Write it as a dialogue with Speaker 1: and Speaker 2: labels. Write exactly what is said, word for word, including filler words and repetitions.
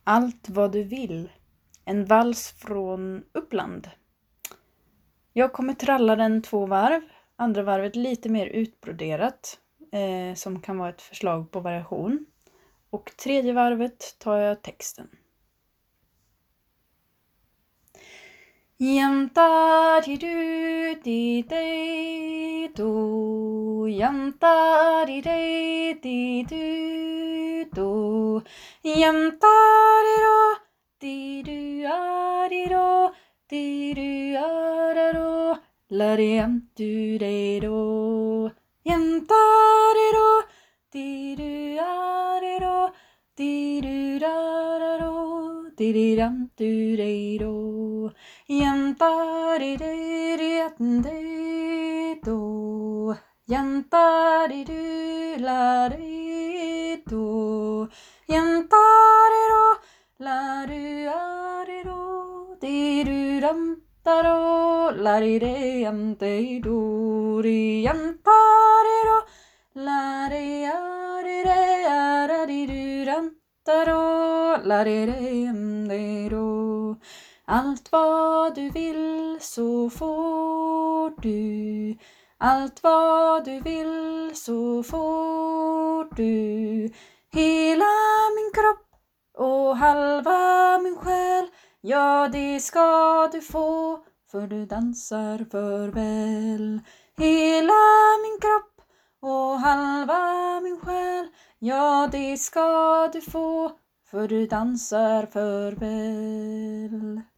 Speaker 1: Allt vad du vill. En vals från Uppland. Jag kommer tralla den två varv. Andra varvet lite mer utbroderat. Eh, som kan vara ett förslag på variation. Och tredje varvet tar jag texten. Janta di du di dei do. Janta di dei di du do. Janta di do di du a di do di du a da do. La di am du de do. Janta di do di du a di do di du da da do di di dam du de do. Janta di di di di do. Janta di du la di do. Janta di do la du a di do. Di du dam da do. La di de am de do. Di janta di do. La di a di de a da di du dam da do. La di de am de do. Allt vad du vill så får du. Allt vad du vill så får du. Hela min kropp och halva min själ. Ja, det ska du få, för du dansar för väl. Hela min kropp och halva min själ. Ja, det ska du få, för du dansar för väl.